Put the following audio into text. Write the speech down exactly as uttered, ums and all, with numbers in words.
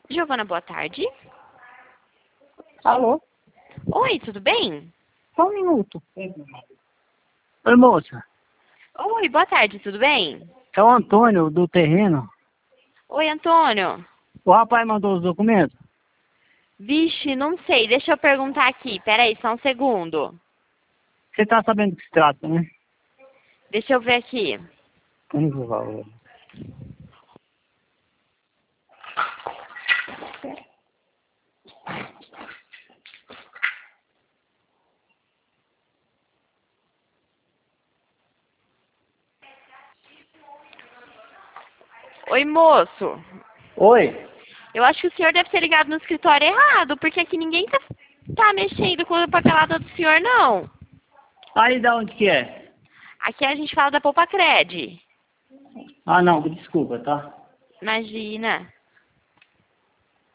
Giovana, boa tarde. Alô? Oi, tudo bem? Só um minuto. Oi, moça. Oi, boa tarde, tudo bem? É o Antônio, do terreno. Oi, Antônio. O rapaz mandou os documentos? Vixe, não sei, deixa eu perguntar aqui. Peraí, só um segundo. Você tá sabendo do que se trata, né? Deixa eu ver aqui. Vamos ver o valor. Oi, moço. Oi? Eu acho que o senhor deve ter ligado no escritório errado, porque aqui ninguém tá, tá mexendo com a papelada do senhor, não. Aí da onde que é? Aqui a gente fala da Poupa Cred. Ah, não, desculpa, tá? Imagina.